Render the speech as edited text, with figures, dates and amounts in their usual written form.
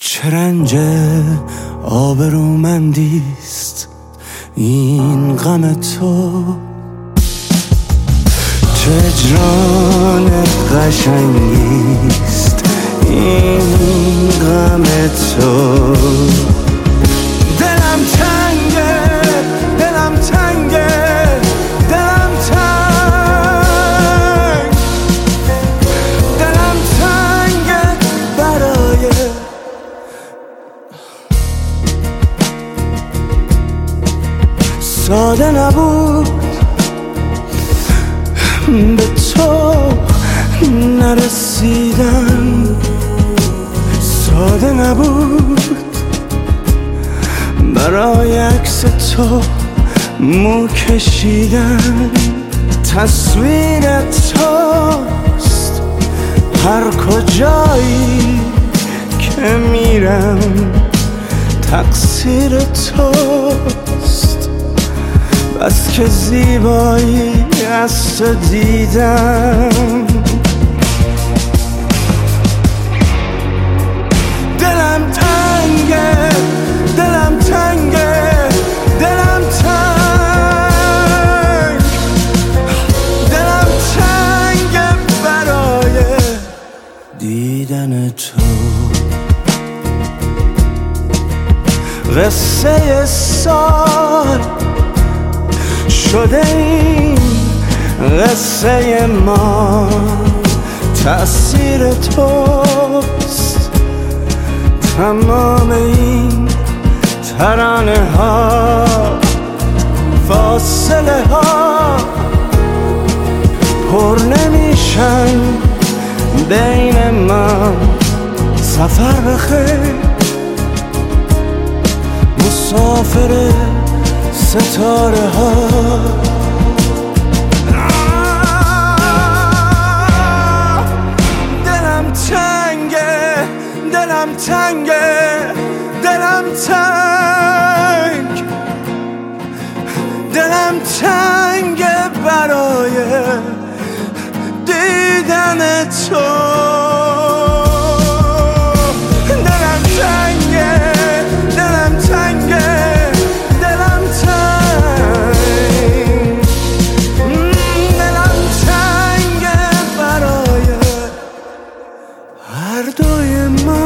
چه رنج آبرومندیست این غم تو، چه اجران قشنگیست این غم تو. دلم تنگه، دلم تنگه، دلم تنگ، دلم تنگه برای ساده نبود به تو نرسیدن، ساده نبود برای عکس تو مو کشیدن. تصویر توست هر کجایی که میرم، تقصیر توست بس که زیبایی از تو دیدم. دلم تنگه، دلم تنگه، دلم تنگ، دلم تنگه برای دیدن تو. قصه سال شده این قصه ما، تأثیر توست تمام این ترانه ها، فاصله ها پر نمیشن بین ما. سفر بخیر مسافر ستاره ها. دلم تنگه، دلم تنگه، دلم تنگ، دلم تنگه برای دیدن تو. دلم تنگه، دلم تنگه، دلم تنگ، دلم تنگه برای هر دوی ما.